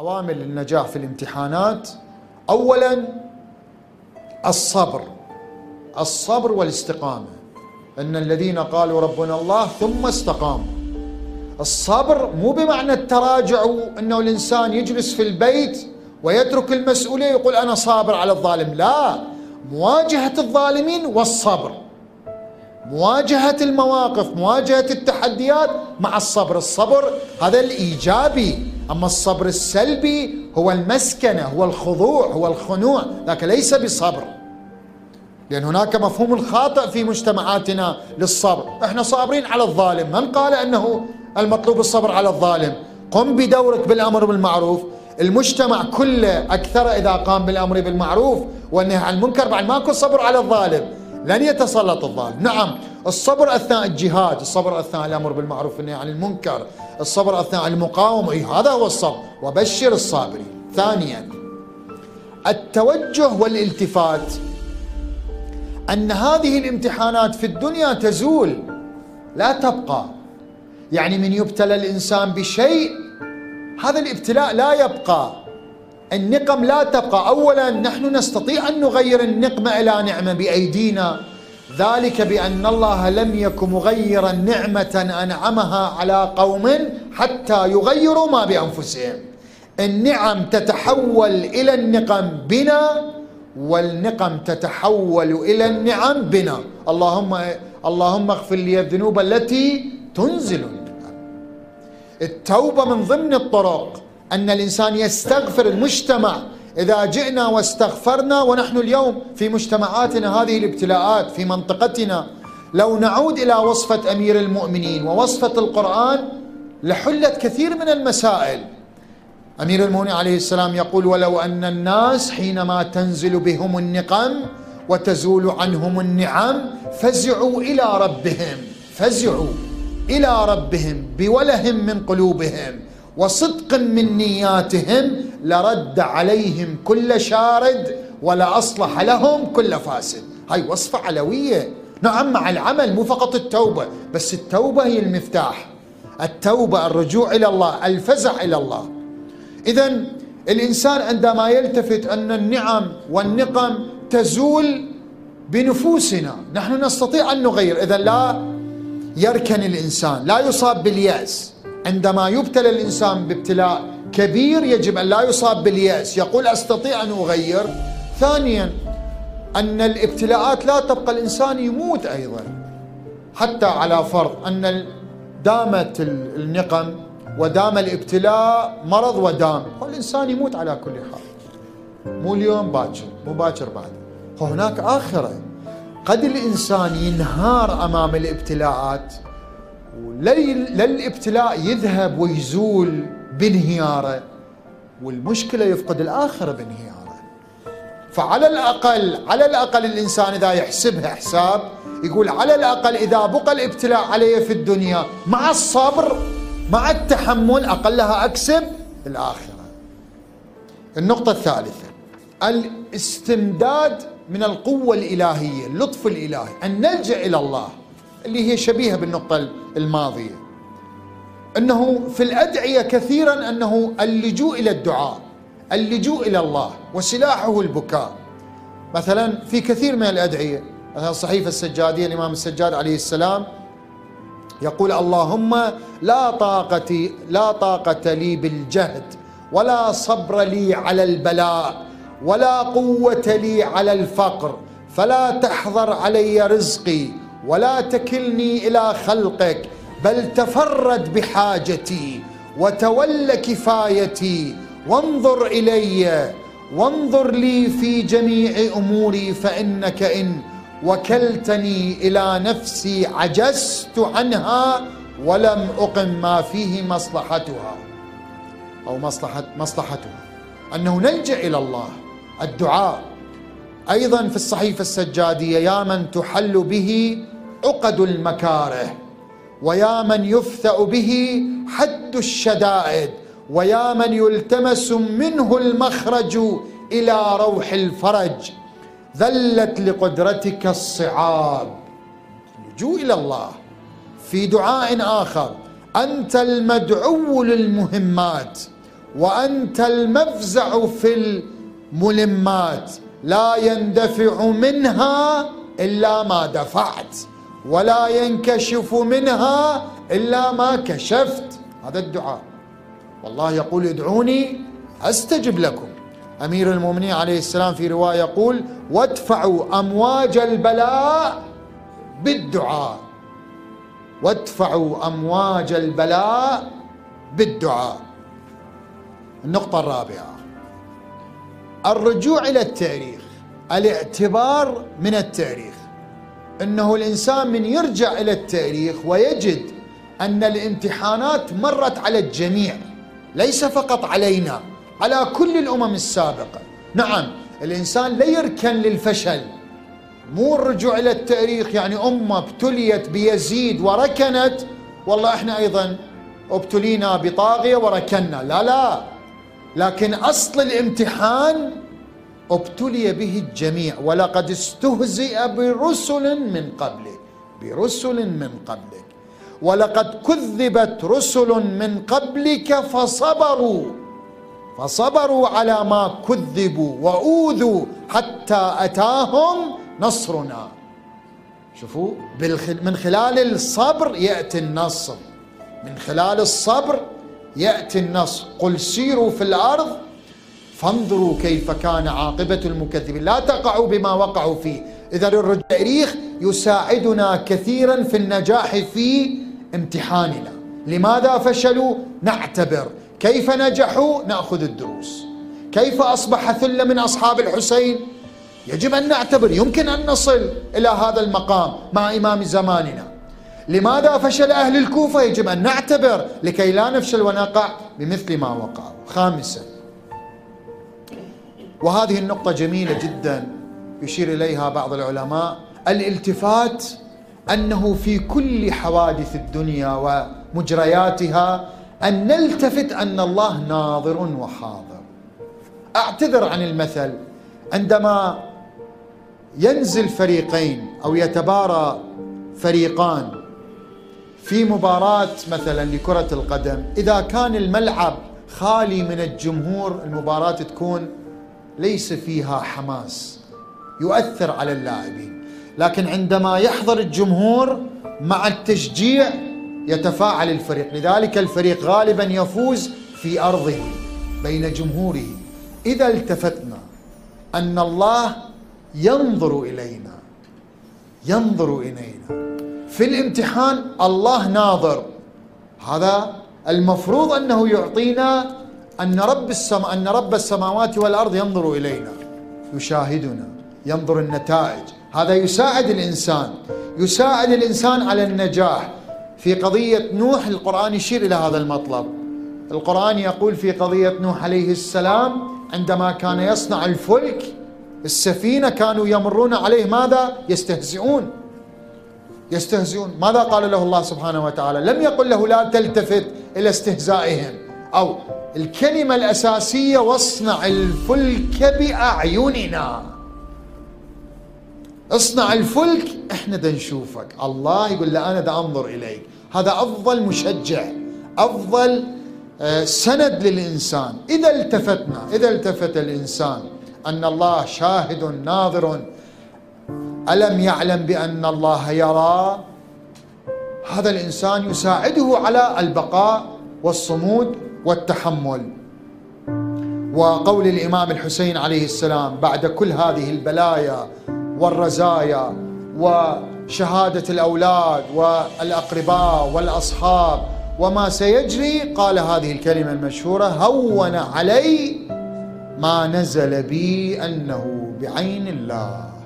عوامل النجاح في الامتحانات أولا الصبر والاستقامة. إن الذين قالوا ربنا الله ثم استقاموا. الصبر مو بمعنى التراجع، أنه الإنسان يجلس في البيت ويترك المسؤولية يقول أنا صابر على الظالم، لا، مواجهة الظالمين والصبر، مواجهة المواقف، مواجهة التحديات مع الصبر. الصبر هذا الإيجابي، أما الصبر السلبي هو المسكنة، هو الخضوع، هو الخنوع، لكن ليس بصبر. لأن هناك مفهوم خاطئ في مجتمعاتنا للصبر، احنا صابرين على الظالم. من قال أنه المطلوب الصبر على الظالم؟ قم بدورك بالأمر بالمعروف. المجتمع كله أكثر إذا قام بالأمر بالمعروف والنهي عن المنكر، بعد ماكو صبر على الظالم، لن يتسلط الظالم. نعم، الصبر أثناء الجهاد، الصبر أثناء الأمر بالمعروف والنهي عن المنكر، الصبر أثناء المقاومة، هذا هو الصبر، وبشر الصابرين. ثانيا التوجه والالتفات، أن هذه الامتحانات في الدنيا تزول لا تبقى. يعني من يبتلى الإنسان بشيء هذا الابتلاء لا يبقى، النقم لا تبقى. أولا نحن نستطيع أن نغير النقمة إلى نعمة بأيدينا، ذلك بأن الله لم يكن مغيرا نعمة أنعمها على قوم حتى يغيروا ما بأنفسهم. النعم تتحول إلى النقم بنا، والنقم تتحول إلى النعم بنا. اللهم اغفر لي الذنوب التي تنزل النقم. التوبة من ضمن الطرق أن الإنسان يستغفر. المجتمع إذا جئنا واستغفرنا، ونحن اليوم في مجتمعاتنا هذه الابتلاءات في منطقتنا، لو نعود إلى وصفة أمير المؤمنين ووصفة القرآن لحلت كثير من المسائل. أمير المؤمنين عليه السلام يقول: ولو أن الناس حينما تنزل بهم النقم وتزول عنهم النعم فزعوا إلى ربهم بوله من قلوبهم وصدق من نياتهم لرد عليهم كل شارد ولا أصلح لهم كل فاسد. هاي وصفة علوية. نعم، مع العمل، مو فقط التوبة، بس التوبة هي المفتاح. التوبة، الرجوع إلى الله، الفزع إلى الله. إذن الإنسان عندما يلتفت أن النعم والنقم تزول بنفوسنا، نحن نستطيع أن نغير. إذن لا يركن الإنسان، لا يصاب باليأس. عندما يبتلى الإنسان بابتلاء كبير يجب أن لا يصاب باليأس، يقول أستطيع أن أغير. ثانيا أن الابتلاءات لا تبقى، الإنسان يموت أيضا، حتى على فرض أن دامت النقم ودام الابتلاء مرض ودام، والإنسان يموت على كل حال، مو اليوم باكر، مو باكر بعد. هناك آخرة، قد الإنسان ينهار أمام الابتلاءات، لا الابتلاء يذهب ويزول بانهياره، والمشكلة يفقد الآخرة بانهياره. فعلى الأقل الإنسان إذا يحسبها حساب يقول على الأقل إذا بقى الابتلاء علي في الدنيا مع الصبر مع التحمل أقلها أكسب الآخرة. النقطة الثالثة الاستمداد من القوة الإلهية، اللطف الإلهي، أن نلجأ إلى الله، اللي هي شبيهة بالنقطة الماضية. أنه في الأدعية كثيرا أنه اللجوء إلى الدعاء، اللجوء إلى الله، وسلاحه البكاء. مثلا في كثير من الأدعية، مثلا صحيفة السجادية، الإمام السجاد عليه السلام يقول: اللهم لا طاقة لي بالجهد، ولا صبر لي على البلاء، ولا قوة لي على الفقر، فلا تحظر علي رزقي، ولا تكلني إلى خلقك، بل تفرد بحاجتي وتول كفايتي، وانظر إلي وانظر لي في جميع أموري، فإنك إن وكلتني إلى نفسي عجزت عنها ولم أقم ما فيه مصلحتها أو مصلحتها. أنه نلجأ إلى الله، الدعاء. أيضا في الصحيفة السجادية: يا من تحل به عقد المكاره، ويا من يفثأ به حد الشدائد، ويا من يلتمس منه المخرج إلى روح الفرج، ذلت لقدرتك الصعاب. لجوء إلى الله. في دعاء آخر: أنت المدعو للمهمات، وأنت المفزع في الملمات، لا يندفع منها إلا ما دفعت، ولا ينكشف منها إلا ما كشفت. هذا الدعاء، والله يقول ادعوني أستجب لكم. أمير المؤمنين عليه السلام في رواية يقول وادفعوا أمواج البلاء بالدعاء، وادفعوا أمواج البلاء بالدعاء. النقطة الرابعة الرجوع إلى التاريخ، الاعتبار من التاريخ. إنه الإنسان من يرجع إلى التاريخ ويجد أن الامتحانات مرت على الجميع، ليس فقط علينا، على كل الأمم السابقة. نعم الإنسان لا يركن للفشل، مو الرجوع إلى التاريخ يعني أمة ابتليت بيزيد وركنت والله إحنا أيضا ابتلينا بطاغية وركنا، لا لا، لكن أصل الامتحان ابتلي به الجميع. ولقد استهزئ برسل من قبلك، برسل من قبلك، ولقد كذبت رسل من قبلك فصبروا على ما كذبوا وأوذوا حتى أتاهم نصرنا. شوفوا، من خلال الصبر يأتي النصر، من خلال الصبر يأتي النصر. قل سيروا في الأرض فانظروا كيف كان عاقبة المكذبين، لا تقعوا بما وقعوا فيه. إذا التاريخ يساعدنا كثيرا في النجاح في امتحاننا. لماذا فشلوا؟ نعتبر. كيف نجحوا؟ نأخذ الدروس. كيف أصبح ثلة من أصحاب الحسين؟ يجب أن نعتبر، يمكن أن نصل إلى هذا المقام مع إمام زماننا. لماذا فشل أهل الكوفة؟ يجب أن نعتبر لكي لا نفشل ونقع بمثل ما وقعوا. خامسا، وهذه النقطة جميلة جدا يشير إليها بعض العلماء، الالتفات أنه في كل حوادث الدنيا ومجرياتها أن نلتفت أن الله ناظر وحاضر. أعتذر عن المثل، عندما ينزل فريقين أو يتبارى فريقان في مباراة مثلا لكرة القدم، إذا كان الملعب خالي من الجمهور المباراة تكون ليس فيها حماس، يؤثر على اللاعبين. لكن عندما يحضر الجمهور مع التشجيع يتفاعل الفريق، لذلك الفريق غالبا يفوز في أرضه بين جمهوره. إذا التفتنا أن الله ينظر إلينا في الامتحان، الله ناظر، هذا المفروض أنه يعطينا أن رب السماوات والأرض ينظر إلينا، يشاهدنا، ينظر النتائج. هذا يساعد الإنسان على النجاح. في قضية نوح القرآن يشير إلى هذا المطلب. القرآن يقول في قضية نوح عليه السلام عندما كان يصنع الفلك السفينة كانوا يمرون عليه ماذا؟ يستهزئون. ماذا قال له الله سبحانه وتعالى؟ لم يقل له لا تلتفت إلى استهزائهم، أو الكلمة الأساسية واصنع الفلك بأعيننا. اصنع الفلك، احنا دا نشوفك. الله يقول له أنا دا أنظر إليك. هذا أفضل مشجع، أفضل سند للإنسان. إذا التفت الإنسان أن الله شاهد ناظر، ألم يعلم بأن الله يرى، هذا الإنسان يساعده على البقاء والصمود والتحمل. وقول الإمام الحسين عليه السلام بعد كل هذه البلايا والرزايا وشهادة الأولاد والأقرباء والأصحاب وما سيجري، قال هذه الكلمة المشهورة: هون علي ما نزل بي أنه بعين الله.